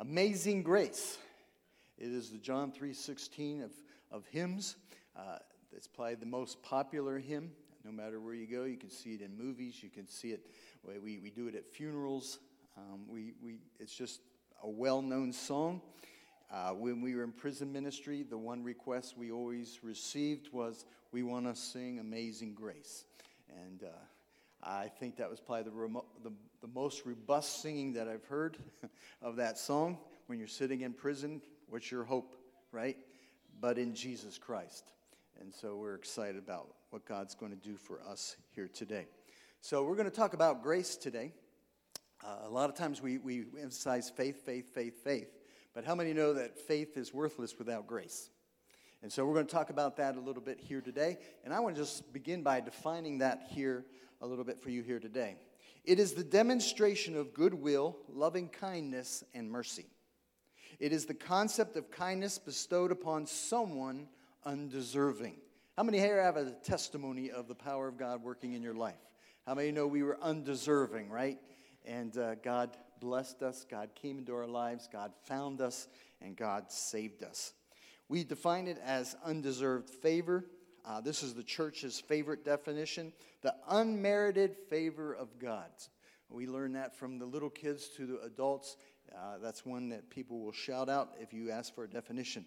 Amazing Grace. It is the John 3:16 of hymns. It's probably the most popular hymn. No matter where you go, you can see it in movies. You can see it. We do it at funerals. It's just a well-known song. When we were in prison ministry, the one request we always received was, we want to sing Amazing Grace. And I think that was probably the most robust singing that I've heard of that song. When you're sitting in prison, what's your hope, right? But in Jesus Christ. And so we're excited about what God's going to do for us here today. So we're going to talk about grace today. A lot of times we emphasize faith. But how many know that faith is worthless without grace? And so we're going to talk about that a little bit here today. And I want to just begin by defining that here a little bit for you here today. It is the demonstration of goodwill, loving kindness, and mercy. It is the concept of kindness bestowed upon someone undeserving. How many here have a testimony of the power of God working in your life? How many know we were undeserving, right? And God blessed us, God came into our lives, God found us, and God saved us. We define it as undeserved favor. This is the church's favorite definition, the unmerited favor of God. We learn that from the little kids to the adults. That's one that people will shout out if you ask for a definition.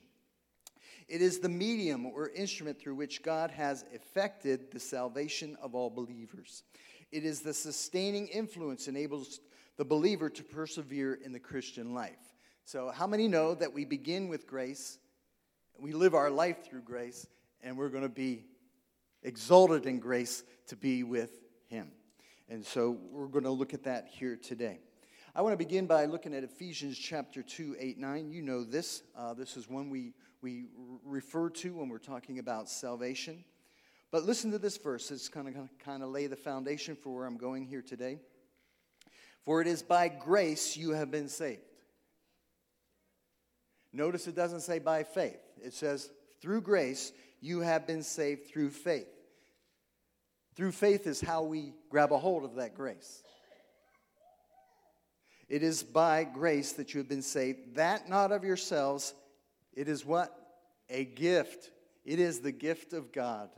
It is the medium or instrument through which God has effected the salvation of all believers. It is the sustaining influence that enables the believer to persevere in the Christian life. So how many know that we begin with grace, we live our life through grace, and we're going to be exalted in grace to be with Him? And so we're going to look at that here today. I want to begin by looking at Ephesians chapter 2, 8, 9. You know this. This is one we refer to when we're talking about salvation. But listen to this verse. It's going to kind of lay the foundation for where I'm going here today. For it is by grace you have been saved. Notice it doesn't say by faith. It says through grace you have been saved through faith. Through faith is how we grab a hold of that grace. It is by grace that you have been saved, that not of yourselves. It is what? A gift. It is the gift of God.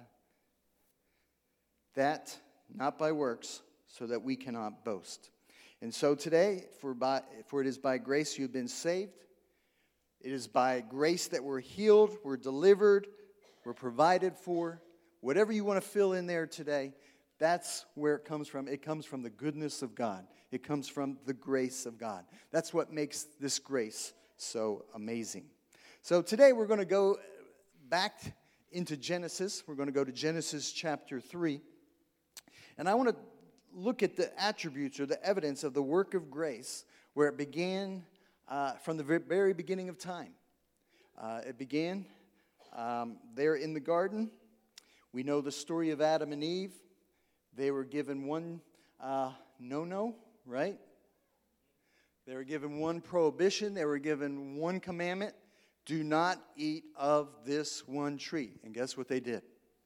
That not by works, so that we cannot boast. And so today, for it is by grace you have been saved. It is by grace that we're healed, we're delivered, we're provided for. Whatever you want to fill in there today, that's where it comes from. It comes from the goodness of God. It comes from the grace of God. That's what makes this grace so amazing. So today we're going to go back into Genesis. We're going to go to Genesis chapter 3. And I want to look at the attributes or the evidence of the work of grace where it began from the very beginning of time. It began there in the garden. We know the story of Adam and Eve. They were given one no-no, right? They were given one prohibition. They were given one commandment. Do not eat of this one tree. And guess what they did?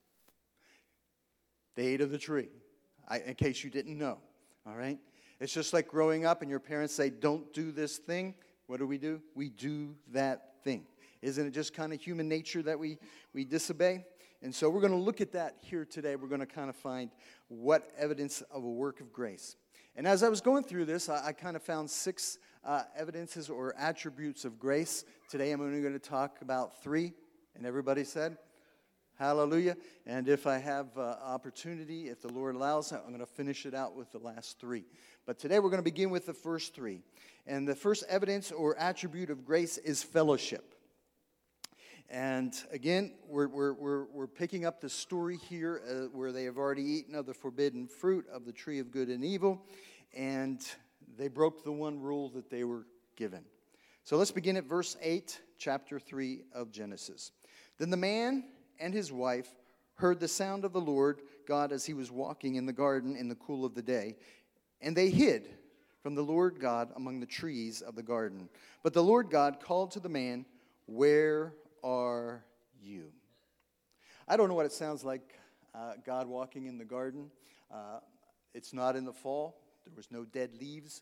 They ate of the tree. In case you didn't know, all right? It's just like growing up and your parents say, don't do this thing. What do? We do that thing. Isn't it just kind of human nature that we disobey? And so we're going to look at that here today. We're going to kind of find what evidence of a work of grace. And as I was going through this, I kind of found 6 evidences or attributes of grace. Today I'm only going to talk about 3. And everybody said, hallelujah. And if I have opportunity, if the Lord allows, I'm going to finish it out with the last 3. But today we're going to begin with the first 3. And the first evidence or attribute of grace is fellowship. And again, we're picking up the story here where they have already eaten of the forbidden fruit of the tree of good and evil. And they broke the one rule that they were given. So let's begin at verse 8, chapter 3 of Genesis. Then the man and his wife heard the sound of the Lord God as he was walking in the garden in the cool of the day. And they hid from the Lord God among the trees of the garden. But the Lord God called to the man, where are you? I don't know what it sounds like, God walking in the garden. It's not in the fall. There was no dead leaves.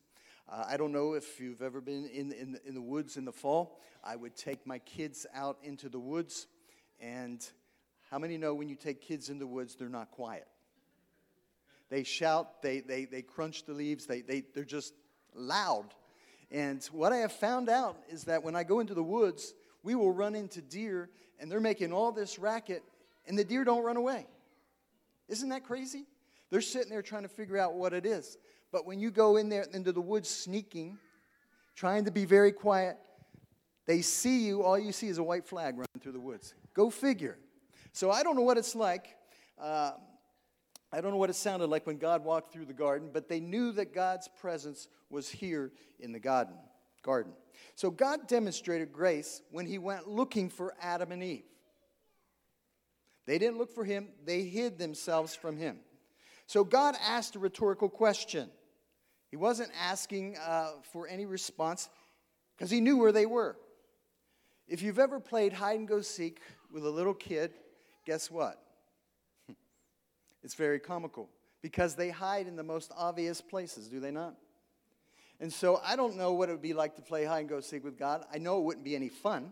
I don't know if you've ever been in the woods in the fall. I would take my kids out into the woods, and how many know when you take kids in the woods, they're not quiet? They shout, they crunch the leaves, they're just loud. And what I have found out is that when I go into the woods, we will run into deer, and they're making all this racket, and the deer don't run away. Isn't that crazy? They're sitting there trying to figure out what it is. But when you go in there into the woods sneaking, trying to be very quiet, they see you, all you see is a white flag running through the woods. Go figure. So I don't know what it's like. I don't know what it sounded like when God walked through the garden, but they knew that God's presence was here in the garden. So God demonstrated grace when he went looking for Adam and Eve. They didn't look for him. They hid themselves from him. So God asked a rhetorical question. He wasn't asking for any response because he knew where they were. If you've ever played hide and go seek with a little kid, guess what? It's very comical because they hide in the most obvious places, do they not? And so I don't know what it would be like to play hide and go seek with God. I know it wouldn't be any fun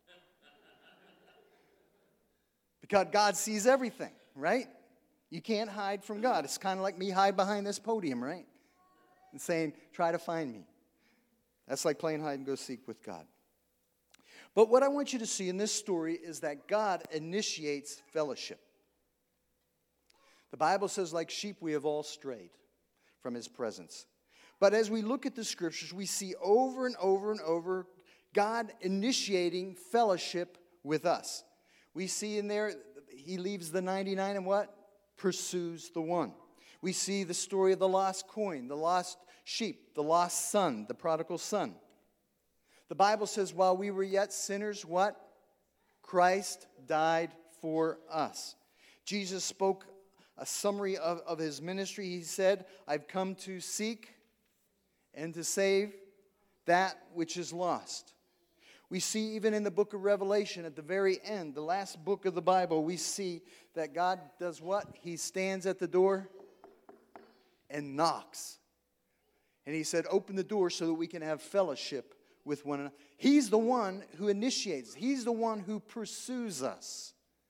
because God sees everything, right? You can't hide from God. It's kind of like me hide behind this podium, right? And saying, try to find me. That's like playing hide and go seek with God. But what I want you to see in this story is that God initiates fellowship. The Bible says, like sheep, we have all strayed from his presence. But as we look at the scriptures, we see over and over and over God initiating fellowship with us. We see in there, he leaves the 99 and what? Pursues the one. We see the story of the lost coin, the lost sheep, the lost son, the prodigal son. The Bible says, while we were yet sinners, what? Christ died for us. Jesus spoke a summary of his ministry. He said, I've come to seek and to save that which is lost. We see even in the book of Revelation, at the very end, the last book of the Bible, we see that God does what? He stands at the door and knocks. And he said, open the door so that we can have fellowship with one another. He's the one who initiates. He's the one who pursues us.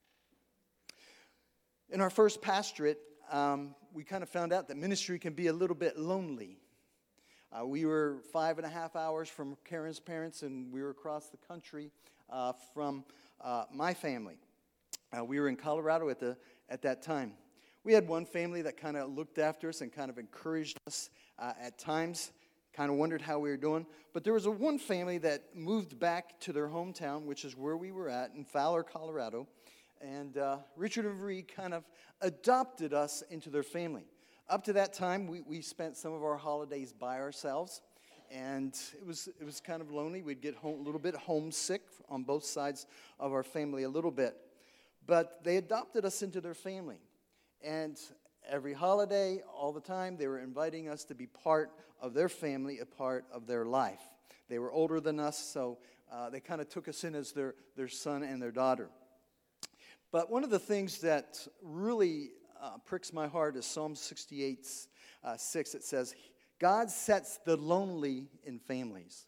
In our first pastorate, we kind of found out that ministry can be a little bit lonely. We were 5.5 hours from Karen's parents, and we were across the country from my family. We were in Colorado at that time. We had one family that kind of looked after us and kind of encouraged us at times, kind of wondered how we were doing. But there was one family that moved back to their hometown, which is where we were at, in Fowler, Colorado. And Richard and Marie kind of adopted us into their family. Up to that time, we spent some of our holidays by ourselves, and it was kind of lonely. We'd get a little bit homesick on both sides of our family a little bit. But they adopted us into their family, and every holiday, all the time, they were inviting us to be part of their family, a part of their life. They were older than us, so they kind of took us in as their son and their daughter. But one of the things that really pricks my heart is Psalm 68:6. It says, God sets the lonely in families.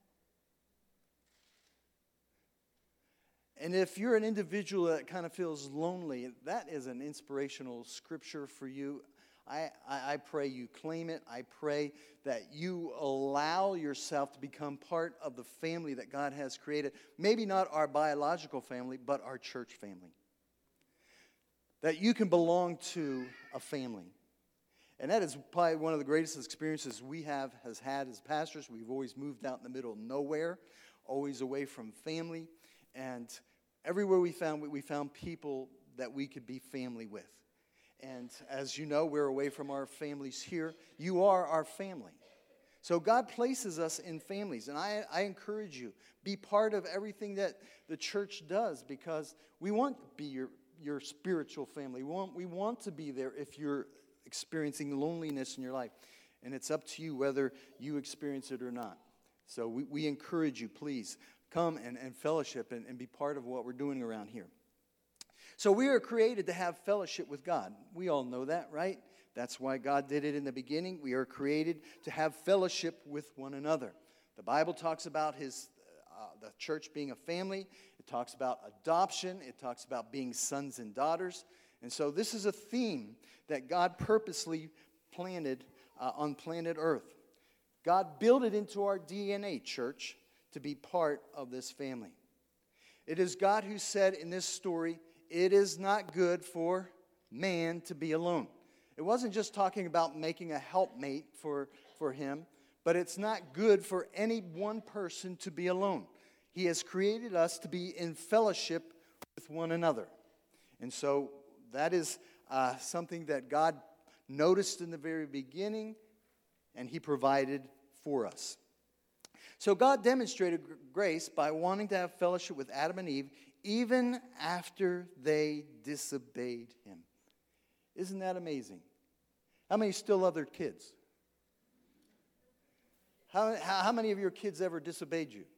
And if you're an individual that kind of feels lonely, that is an inspirational scripture for you. I pray you claim it. I pray that you allow yourself to become part of the family that God has created. Maybe not our biological family, but our church family. That you can belong to a family. And that is probably one of the greatest experiences we has had as pastors. We've always moved out in the middle of nowhere, always away from family. And everywhere we found people that we could be family with. And as you know, we're away from our families here. You are our family. So God places us in families. And I encourage you, be part of everything that the church does, because we want to be your spiritual family. We want to be there if you're experiencing loneliness in your life. And it's up to you whether you experience it or not. So we encourage you, please, come and fellowship and be part of what we're doing around here. So we are created to have fellowship with God. We all know that, right? That's why God did it in the beginning. We are created to have fellowship with one another. The Bible talks about the church being a family. It talks about adoption. It talks about being sons and daughters. And so this is a theme that God purposely planted on planet Earth. God built it into our DNA, church, to be part of this family. It is God who said in this story, it is not good for man to be alone. It wasn't just talking about making a helpmate for him, but it's not good for any one person to be alone. He has created us to be in fellowship with one another. And so that is something that God noticed in the very beginning, and He provided for us. So God demonstrated grace by wanting to have fellowship with Adam and Eve even after they disobeyed Him. Isn't that amazing? How many still love their kids? How many of your kids ever disobeyed you?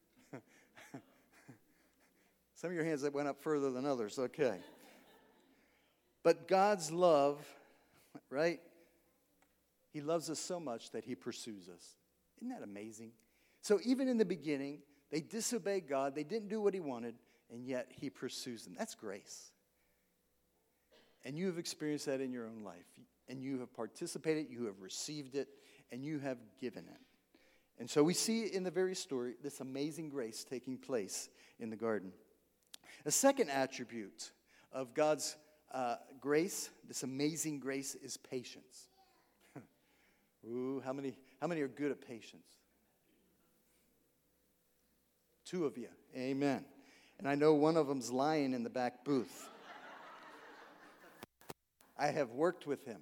Some of your hands that went up further than others. Okay. But God's love, right? He loves us so much that He pursues us. Isn't that amazing? So even in the beginning, they disobeyed God. They didn't do what He wanted, and yet He pursues them. That's grace. And you have experienced that in your own life. And you have participated, you have received it, and you have given it. And so we see in the very story this amazing grace taking place in the garden. A second attribute of God's grace, this amazing grace, is patience. Ooh, how many are good at patience? 2 of you. Amen. And I know one of them's lying in the back booth. I have worked with him.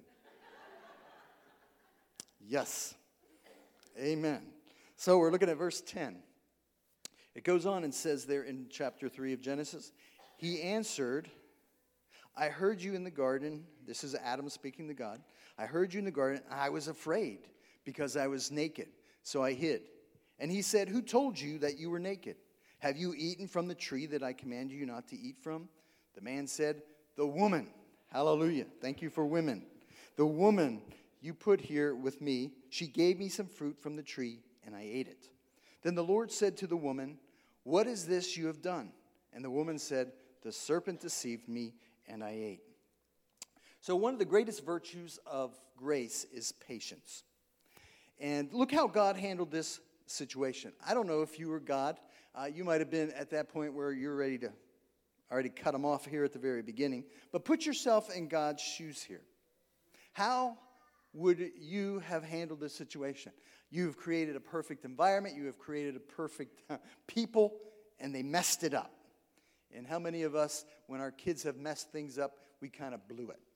Yes. Amen. So we're looking at verse 10. It goes on and says there in chapter 3 of Genesis, He answered, I heard you in the garden. This is Adam speaking to God. I heard you in the garden. I was afraid because I was naked, so I hid. And He said, who told you that you were naked? Have you eaten from the tree that I commanded you not to eat from? The man said, the woman. Hallelujah. Thank you for women. The woman you put here with me, she gave me some fruit from the tree, and I ate it. Then the Lord said to the woman, what is this you have done? And the woman said, the serpent deceived me, and I ate. So one of the greatest virtues of grace is patience. And look how God handled this situation. I don't know if you were God. You might have been at that point where you're ready to already cut them off here at the very beginning. But put yourself in God's shoes here. How would you have handled this situation? You've created a perfect environment. You have created a perfect people, and they messed it up. And how many of us, when our kids have messed things up, we kind of blew it?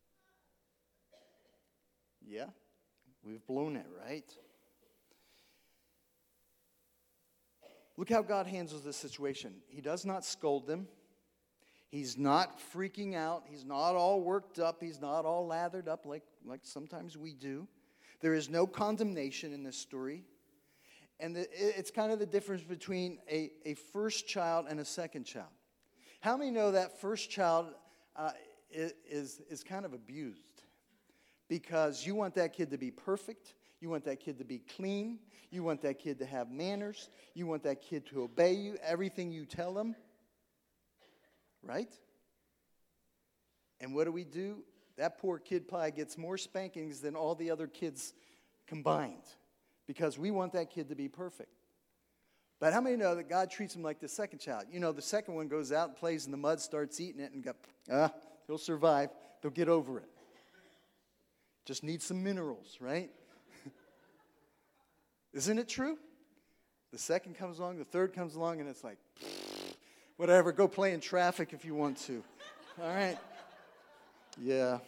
Yeah, we've blown it, right? Look how God handles this situation. He does not scold them. He's not freaking out. He's not all worked up. He's not all lathered up like sometimes we do. There is no condemnation in this story. And it's kind of the difference between a first child and a second child. How many know that first child is kind of abused? Because you want that kid to be perfect. You want that kid to be clean. You want that kid to have manners. You want that kid to obey you, everything you tell them. Right? And what do? That poor kid probably gets more spankings than all the other kids combined. Because we want that kid to be perfect. But how many know that God treats him like the second child? You know, the second one goes out and plays in the mud, starts eating it, and he'll survive. They'll get over it. Just need some minerals, right? Isn't it true? The second comes along, the third comes along, and it's like, whatever, go play in traffic if you want to. All right? Yeah.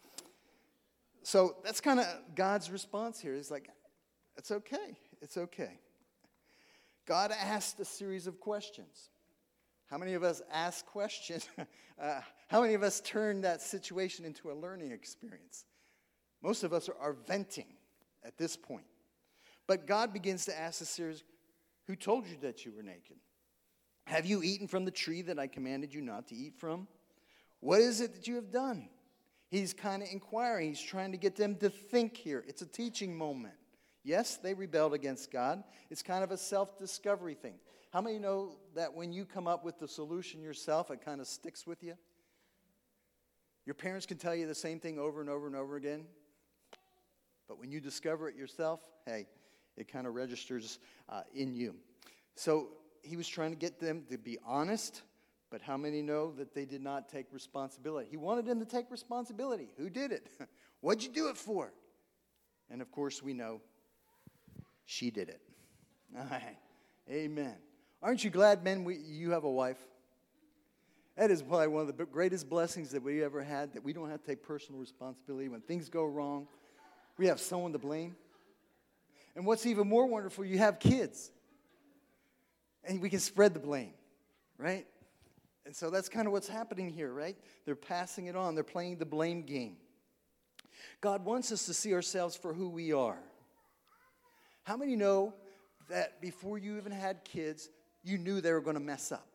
So that's kind of God's response here. He's like, it's okay. It's okay. God asked a series of questions. How many of us ask questions? How many of us turn that situation into a learning experience? Most of us are venting at this point. But God begins to ask a series, who told you that you were naked? Have you eaten from the tree that I commanded you not to eat from? What is it that you have done? He's kind of inquiring. He's trying to get them to think here. It's a teaching moment. Yes, they rebelled against God. It's kind of a self-discovery thing. How many know that when you come up with the solution yourself, it kind of sticks with you? Your parents can tell you the same thing over and over and over again. But when you discover it yourself, hey, it kind of registers in you. So he was trying to get them to be honest, but how many know that they did not take responsibility? He wanted them to take responsibility. Who did it? What'd you do it for? And of course we know she did it. All right. Amen. Aren't you glad, men, you have a wife? That is probably one of the greatest blessings that we ever had, that we don't have to take personal responsibility. When things go wrong, we have someone to blame. And what's even more wonderful, you have kids. And we can spread the blame, right? And so that's kind of what's happening here, right? They're passing it on. They're playing the blame game. God wants us to see ourselves for who we are. How many know that before you even had kids, you knew they were going to mess up?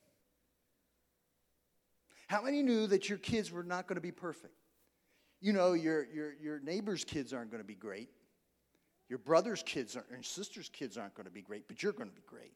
How many knew that your kids were not going to be perfect? You know, your neighbor's kids aren't going to be great. Your brother's kids and sister's kids aren't going to be great, but you're going to be great.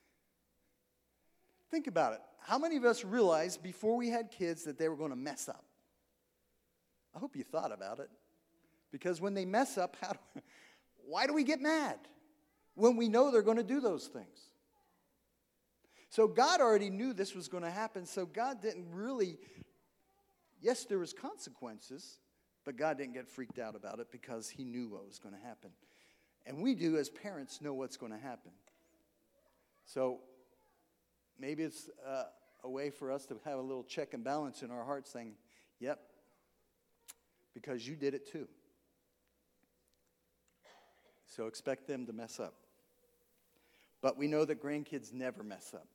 Think about it. How many of us realized before we had kids that they were going to mess up? I hope you thought about it. Because when they mess up, why do we get mad when we know they're going to do those things? So God already knew this was going to happen, so God didn't really, yes, there was consequences, but God didn't get freaked out about it because he knew what was going to happen. And we do, as parents, know what's going to happen. So maybe it's a way for us to have a little check and balance in our hearts saying, yep, because you did it too. So expect them to mess up. But we know that grandkids never mess up.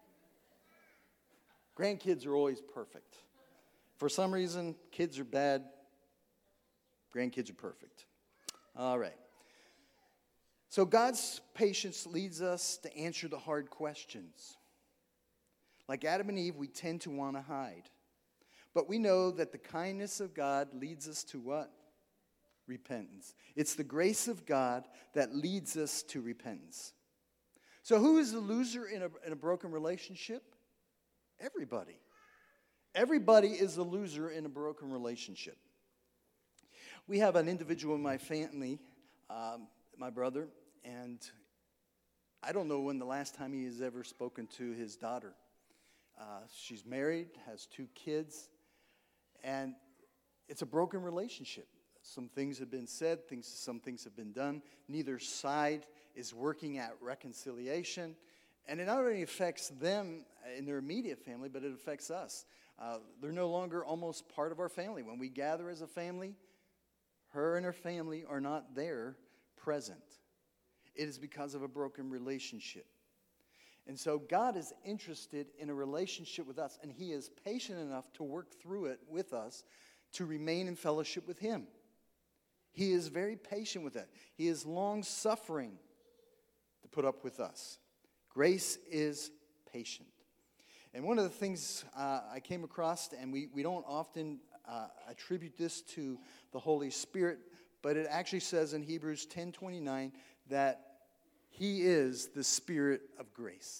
Grandkids are always perfect. For some reason, kids are bad. Grandkids are perfect. All right. So God's patience leads us to answer the hard questions. Like Adam and Eve, we tend to want to hide. But we know that the kindness of God leads us to what? Repentance. It's the grace of God that leads us to repentance. So who is the loser in a broken relationship? Everybody. Everybody is a loser in a broken relationship. We have an individual in my family, my brother, and I don't know when the last time he has ever spoken to his daughter. She's married, has 2 kids, and it's a broken relationship. Some things have been said, some things have been done. Neither side is working at reconciliation. And it not only affects them in their immediate family, but it affects us. They're no longer almost part of our family. When we gather as a family, her and her family are not there present. It is because of a broken relationship. And so God is interested in a relationship with us, and he is patient enough to work through it with us to remain in fellowship with him. He is very patient with that. He is long-suffering to put up with us. Grace is patient. And one of the things I came across, and we don't often attribute this to the Holy Spirit, but it actually says in Hebrews 10:29 that he is the Spirit of grace.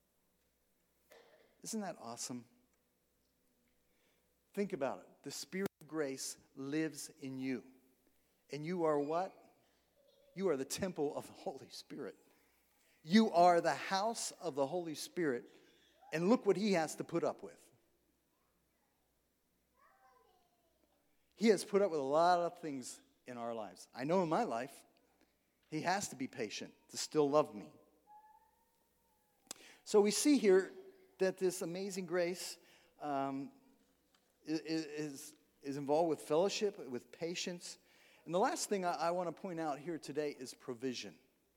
Isn't that awesome? Think about it. The Spirit of grace lives in you. And you are what? You are the temple of the Holy Spirit. You are the house of the Holy Spirit, and look what he has to put up with. He has put up with a lot of things in our lives. I know in my life, he has to be patient to still love me. So we see here that this amazing grace is involved with fellowship, with patience. And the last thing I want to point out here today is provision.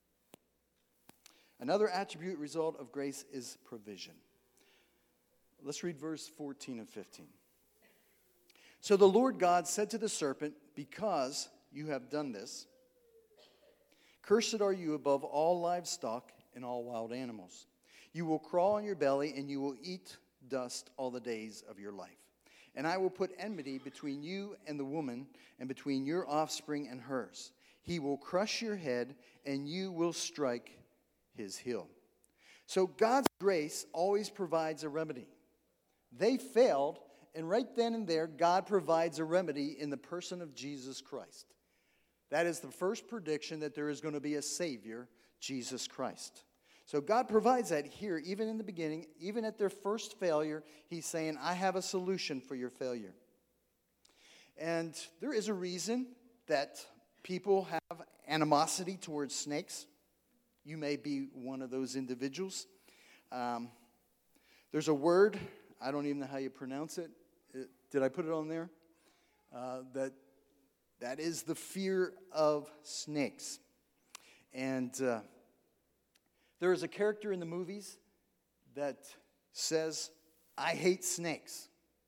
Another attribute result of grace is provision. Let's read verse 14 and 15. So the Lord God said to the serpent, because you have done this, cursed are you above all livestock and all wild animals. You will crawl on your belly and you will eat dust all the days of your life. And I will put enmity between you and the woman, and between your offspring and hers. He will crush your head, and you will strike his heel. So God's grace always provides a remedy. They failed, and right then and there, God provides a remedy in the person of Jesus Christ. That is the first prediction that there is going to be a Savior, Jesus Christ. So God provides that here, even in the beginning, even at their first failure, he's saying, I have a solution for your failure. And there is a reason that people have animosity towards snakes. You may be one of those individuals. There's a word, I don't even know how you pronounce it. Did I put it on there? That is the fear of snakes. And there is a character in the movies that says, I hate snakes.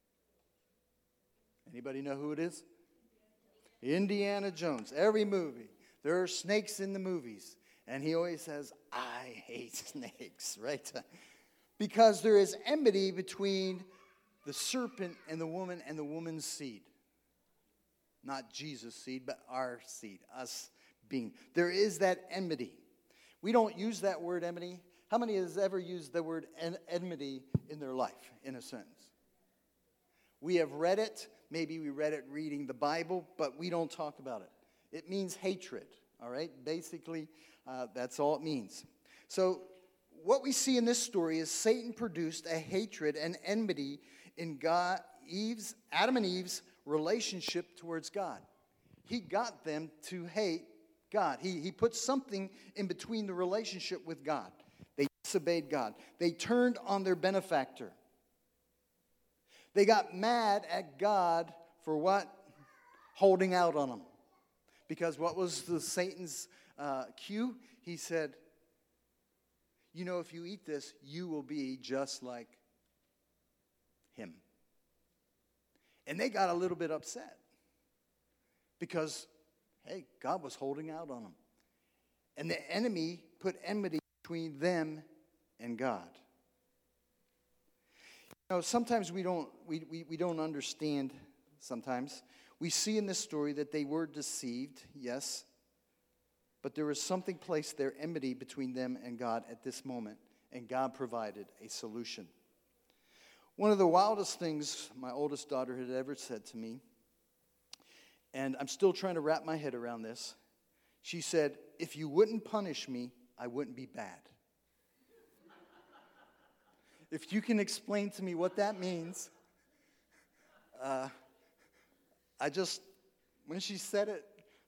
Anybody know who it is? Indiana Jones. Every movie. There are snakes in the movies. And he always says, I hate snakes, right? Because there is enmity between the serpent and the woman's seed. Not Jesus' seed, but our seed, us being. There is that enmity. We don't use that word enmity. How many has ever used the word enmity in their life, in a sentence? We have read it. Maybe we read it reading the Bible, but we don't talk about it. It means hatred, all right? Basically, that's all it means. So what we see in this story is Satan produced a hatred and enmity in Adam and Eve's relationship towards God. He got them to hate God. He put something in between the relationship with God. They disobeyed God. They turned on their benefactor. They got mad at God for what? Holding out on them. Because what was Satan's cue? He said, you know, if you eat this, you will be just like him. And they got a little bit upset. Because, hey, God was holding out on them. And the enemy put enmity between them and God. You know, sometimes we don't understand, sometimes. We see in this story that they were deceived, yes. But there was something placed there, enmity between them and God at this moment. And God provided a solution. One of the wildest things my oldest daughter had ever said to me, and I'm still trying to wrap my head around this. She said, if you wouldn't punish me, I wouldn't be bad. If you can explain to me what that means, when she said it,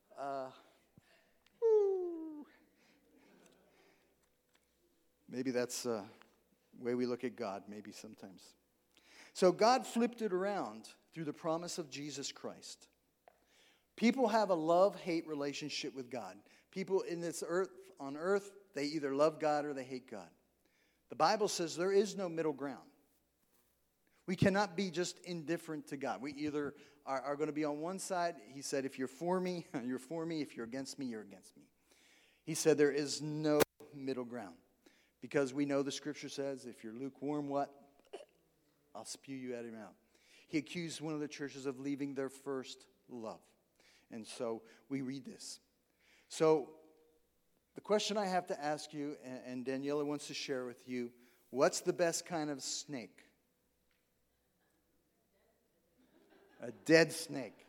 maybe that's the way we look at God, maybe sometimes. So God flipped it around through the promise of Jesus Christ. People have a love-hate relationship with God. People in this earth, on earth, they either love God or they hate God. The Bible says there is no middle ground. We cannot be just indifferent to God. We either are going to be on one side. He said, if you're for me, you're for me. If you're against me, you're against me. He said there is no middle ground. Because we know the scripture says, if you're lukewarm, what? I'll spew you out of your mouth. He accused one of the churches of leaving their first love. And so we read this. So the question I have to ask you, and Daniela wants to share with you, what's the best kind of snake? A dead snake.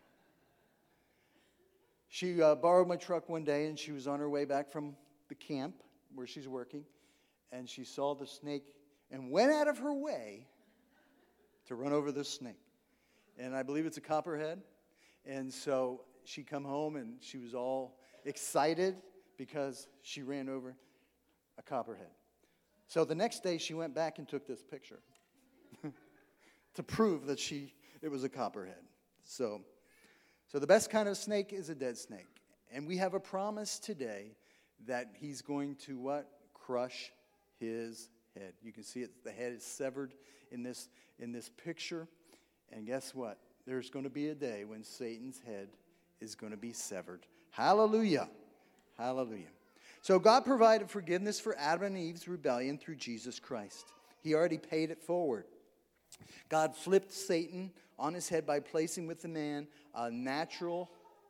She borrowed my truck one day, and she was on her way back from the camp where she's working, and she saw the snake and went out of her way to run over this snake. And I believe it's a copperhead. And so she come home, and she was all excited because she ran over a copperhead. So the next day, she went back and took this picture to prove that it was a copperhead. So the best kind of snake is a dead snake. And we have a promise today that he's going to what? Crush his head. You can see it. The head is severed in this picture. And guess what? There's going to be a day when Satan's head is going to be severed. Hallelujah. Hallelujah. So God provided forgiveness for Adam and Eve's rebellion through Jesus Christ. He already paid it forward. God flipped Satan on his head by placing with the man a natural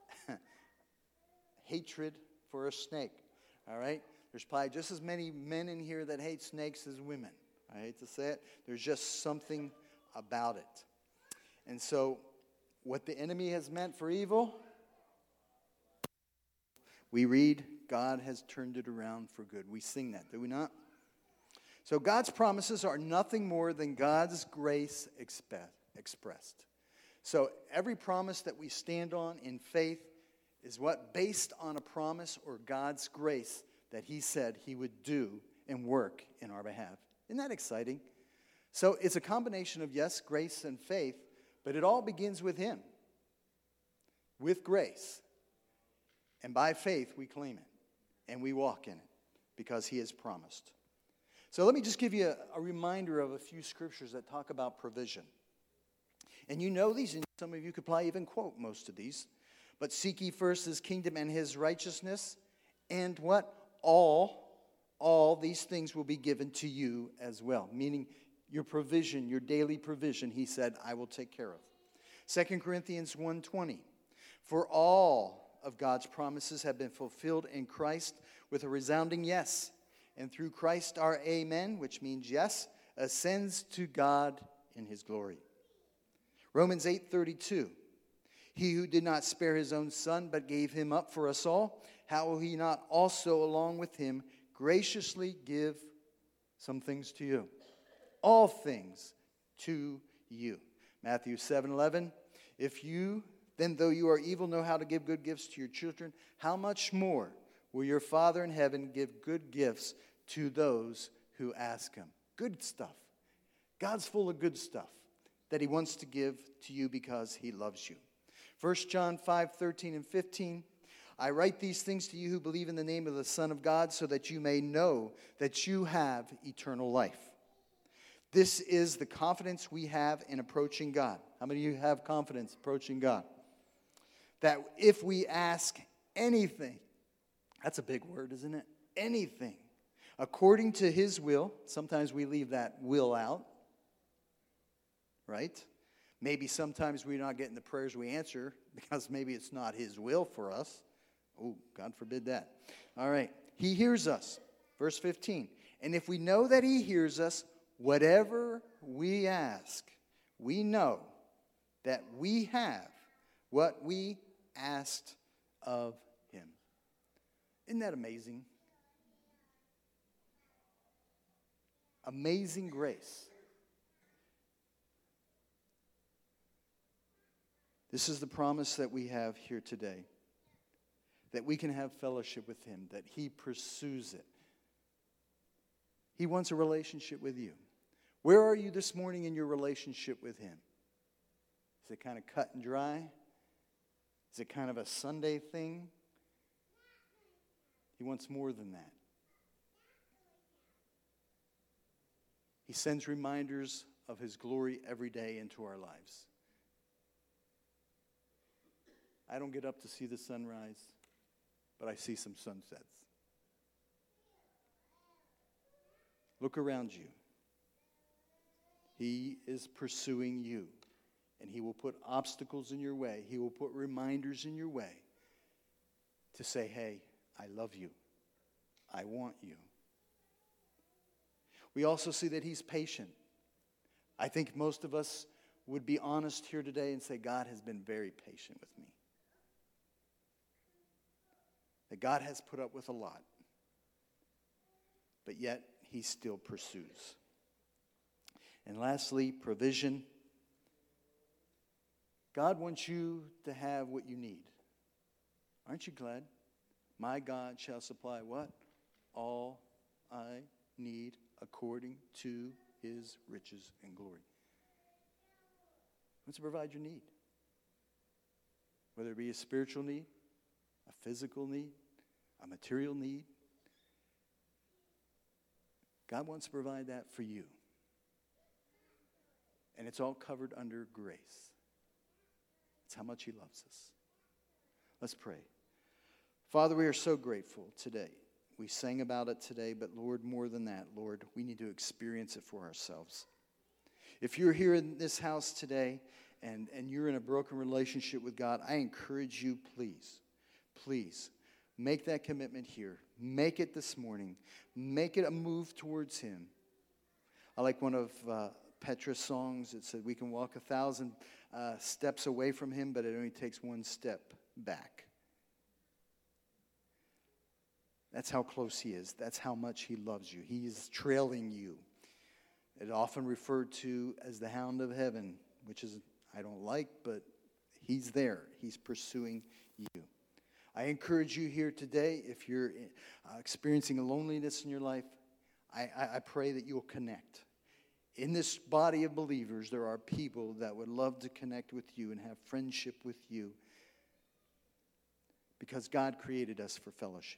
hatred for a snake. All right? There's probably just as many men in here that hate snakes as women. I hate to say it. There's just something about it. And so, what the enemy has meant for evil, we read, God has turned it around for good. We sing that, do we not? So God's promises are nothing more than God's grace expressed. So every promise that we stand on in faith is what? Based on a promise or God's grace that he said he would do and work in our behalf. Isn't that exciting? So it's a combination of, yes, grace and faith, but it all begins with him. With grace. And by faith we claim it. And we walk in it because he has promised. So let me just give you a reminder of a few scriptures that talk about provision. And you know these, and some of you could probably even quote most of these. But seek ye first his kingdom and his righteousness, and what? All these things will be given to you as well. Meaning your provision, your daily provision, he said, I will take care of. 2 Corinthians 1:20. For all of God's promises have been fulfilled in Christ with a resounding yes. And through Christ our amen, which means yes, ascends to God in his glory. Romans 8:32. He who did not spare his own son, but gave him up for us all, how will he not also along with him graciously give some things to you? All things to you. Matthew 7:11. If you, then though you are evil, know how to give good gifts to your children, how much more will your Father in heaven give good gifts to those who ask him? Good stuff. God's full of good stuff that he wants to give to you because he loves you. 1 John 5:13 and 15. I write these things to you who believe in the name of the Son of God, so that you may know that you have eternal life. This is the confidence we have in approaching God. How many of you have confidence approaching God? That if we ask anything, that's a big word, isn't it? Anything, according to his will. Sometimes we leave that will out, right? Maybe sometimes we're not getting the prayers we answer because maybe it's not his will for us. Oh, God forbid that. All right. He hears us. Verse 15. And if we know that he hears us, whatever we ask, we know that we have what we asked of him. Isn't that amazing? Amazing grace. This is the promise that we have here today. That we can have fellowship with him. That he pursues it. He wants a relationship with you. Where are you this morning in your relationship with him? Is it kind of cut and dry? Is it kind of a Sunday thing? He wants more than that. He sends reminders of his glory every day into our lives. I don't get up to see the sunrise, but I see some sunsets. Look around you. He is pursuing you, and he will put obstacles in your way. He will put reminders in your way to say, hey, I love you. I want you. We also see that he's patient. I think most of us would be honest here today and say, God has been very patient with me. That God has put up with a lot. But yet, he still pursues. And lastly, provision. God wants you to have what you need. Aren't you glad? My God shall supply what? All I need according to his riches and glory. He wants to provide your need. Whether it be a spiritual need, a physical need, a material need. God wants to provide that for you. And it's all covered under grace. It's how much he loves us. Let's pray. Father, we are so grateful today. We sang about it today, but Lord, more than that, Lord, we need to experience it for ourselves. If you're here in this house today and you're in a broken relationship with God, I encourage you, please, make that commitment here. Make it this morning. Make it a move towards Him. I like one of Petra's songs. It said, we can walk 1,000 steps away from Him, but it only takes one step back. That's how close He is. That's how much He loves you. He is trailing you. It's often referred to as the hound of heaven, which is, I don't like, but He's there. He's pursuing you. I encourage you here today, if you're experiencing a loneliness in your life, I pray that you'll connect. In this body of believers, there are people that would love to connect with you and have friendship with you because God created us for fellowship.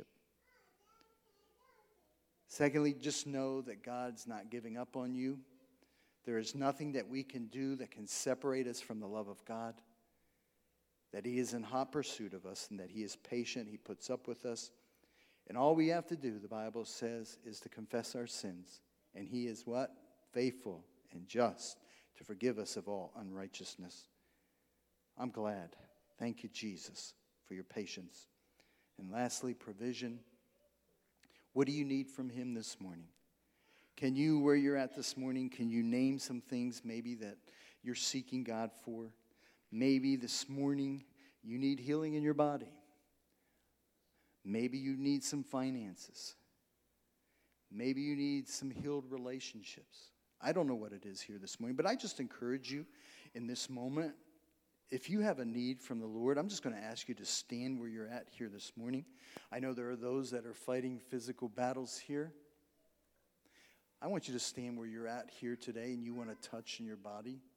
Secondly, just know that God's not giving up on you. There is nothing that we can do that can separate us from the love of God. That He is in hot pursuit of us and that He is patient. He puts up with us. And all we have to do, the Bible says, is to confess our sins. And He is what? Faithful and just to forgive us of all unrighteousness. I'm glad. Thank you, Jesus, for your patience. And lastly, provision. What do you need from Him this morning? Can you, where you're at this morning, can you name some things maybe that you're seeking God for? Maybe this morning you need healing in your body. Maybe you need some finances. Maybe you need some healed relationships. I don't know what it is here this morning, but I just encourage you in this moment, if you have a need from the Lord, I'm just going to ask you to stand where you're at here this morning. I know there are those that are fighting physical battles here. I want you to stand where you're at here today and you want to touch in your body.